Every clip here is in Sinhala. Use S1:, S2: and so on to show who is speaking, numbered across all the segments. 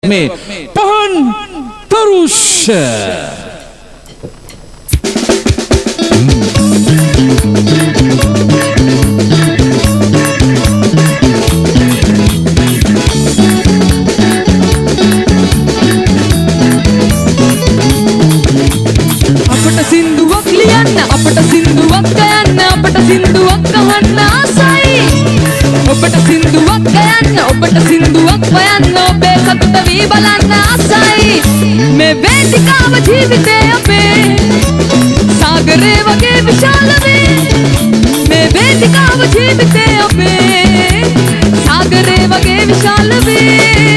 S1: में पहन तरुष
S2: අපට සින්දුවක් ලියන්න අපට සින්දුවක් ගයන්න අපට සින්දුවක් අහන්න ආසයි ඔබට සින්දුවක් ගයන්න ඔබට සින්දුවක් හොයන්න ඔබේ සතුට වී බලන්න ආසයි මේ වේදිකාව ජීවිතේ අපේ සාගරේ වගේ විශාල වේ මේ වේදිකාව ජීවිතේ අපේ සාගරේ වගේ විශාල වේ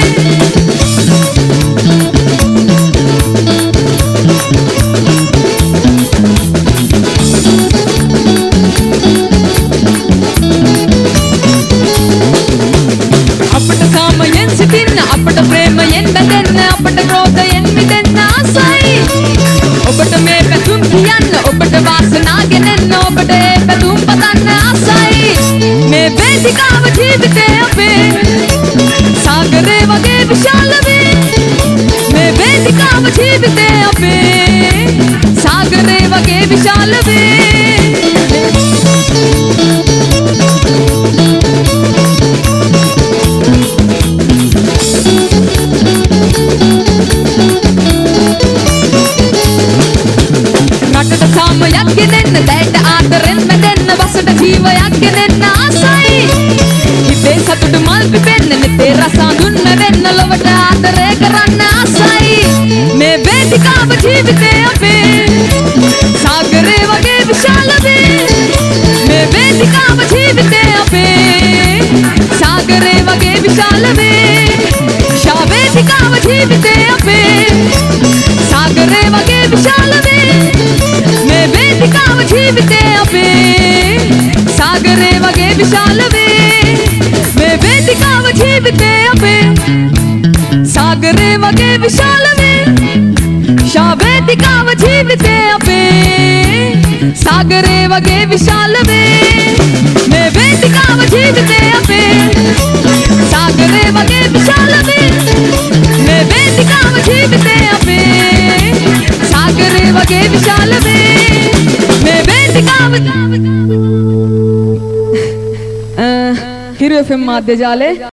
S2: අපට කාමයෙන් සිටින්න අපට ප්‍රේමයෙන් බැඳෙන්න අපට ක්‍රෝධයෙන් මිදෙන්න ආසයි ඔබට මේ පැතුම් කියන්න ඔබට වාසනා ගෙනෙන්න ඔබට ඒ පැතුම් පතන්න ආසයි මේ වේදිකාව ජීවිතේ අපේ සාගරේ වගේ විශාල වේ මේ වේදිකාව ජීවිතේ අපේ සාගරේ වගේ විශාල වේ රටට සාමයක් ගෙනෙන්න දැයට ආදරෙන් බැඳෙන්න වසට ජීවයක් ගෙනෙන්න ආසයි හිතේ සතුට මල් පිපෙන්න නෙතේ රස අඳුන් නැවෙන්න ලොවට ආදරය කරන්න ආසයි මේ වේදිකාව ජීවිතේ අපේ සාගරේ වගේ විශාල වේ මේ වේදිකාව ජීවිතේ අපේ සාගරේ වගේ විශාල වේ ශා වේදිකාව ජීවිතේ අපේ සාගරේ වගේ විශාල වේ මේ වේදිකාව ජීවිතේ අපේ සාගරේ වගේ විශාල වේ මේ වේදිකාව ජීවිතේ අපේ සාගරේ වගේ විශාල වේ ශා වේදිකාව ජීවිතේ අපේ සාගරේ වගේ විශාල වේ මේ වේදිකාව ජීවිතේ අපේ සාගරේ වගේ විශාල වේ මේ වේදිකාව ජීවිතේ අපේ සාගරේ වගේ විශාල වේ මේ වේදිකාව හිරු FM මාධ්‍ය ජාලේ